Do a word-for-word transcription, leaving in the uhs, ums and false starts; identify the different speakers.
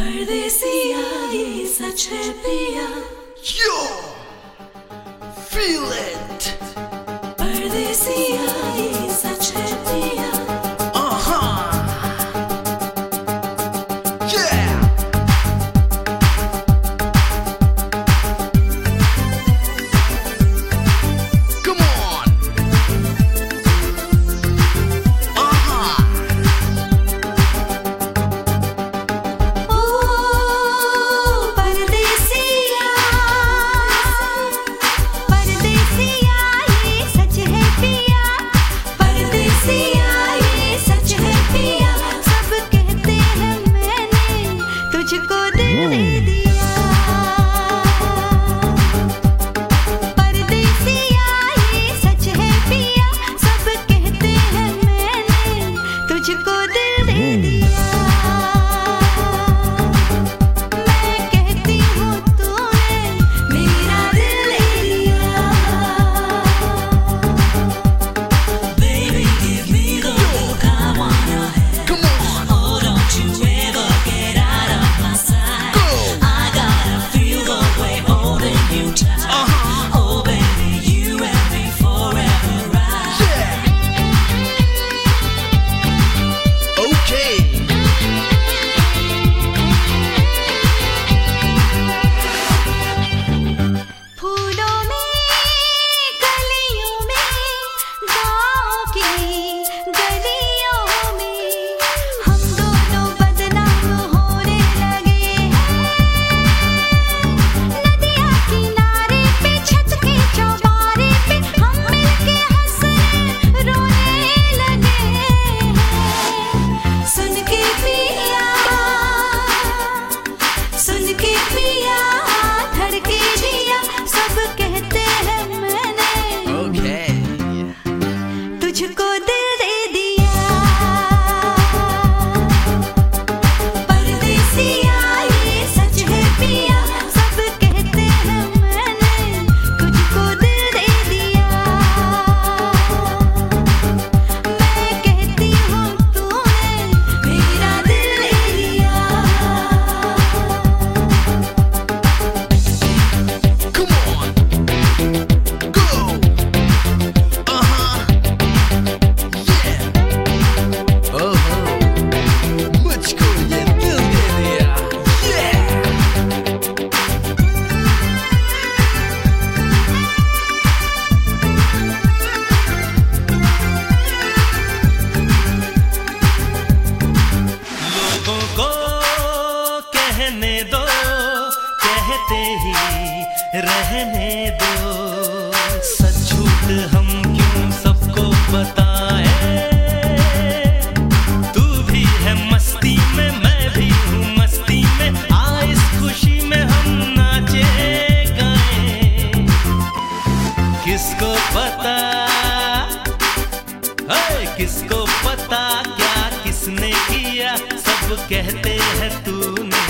Speaker 1: परदेसिया ये सच है पिया,
Speaker 2: Yo, feel it.
Speaker 1: परदेसिया ये सच है पिया।
Speaker 2: Uh-huh. Yeah. Come on. Uh-huh.
Speaker 1: ओ परदेसिया, परदेसिया ये सच है पिया, परदेसिया ये सच है पिया। सब कहते हैं मैंने तुझको दिल दे दिया, परदेसिया ये सच है पिया। सब कहते हैं मैंने तुझको दिल दे दिया। मैं कहती हूँ तूने मेरा दिल ले लिया। Baby, give me the look I wanna have.
Speaker 2: Come on.
Speaker 1: Oh, don't you ever get out of my sight.
Speaker 2: Go.
Speaker 1: I gotta feel the way holding you tight.
Speaker 2: Uh-huh.
Speaker 1: Oh, baby, you and me forever, right?
Speaker 2: Yeah. Okay.
Speaker 1: फूलों में, गलियों में, गाँव की गलियों में हम दोनों बदनाम होने लगे हैं। नदिया किनारे पे, छत के चौबारे पे हम मिलके हंसने रोने लगे हैं। सुन के पिया, सुन के पिया, धड़के जिया। सब कहते हैं मैंने
Speaker 2: Okay.
Speaker 1: तुझको दिल दे दिया। परदेसिया ये सच है पिया, सब कहते हैं मैंने तुझको दिल दे दिया। मैं कहती हूँ तूने मेरा दिल ले लिया।
Speaker 2: Come on. Go. Uh-huh. Yeah. Oh-ho. मुझको ये दिल दे दिया. Yeah.
Speaker 3: लोगों को कहने दो, कहते ही रहने दो। सच झूठ हम क्यों सबको बताएं। तू भी है मस्ती में, मैं भी हूँ मस्ती में। आ इस खुशी में हम नाचे गाएं। किसको पता, है किसको पता क्या किसने किया। सब कहते हैं तूने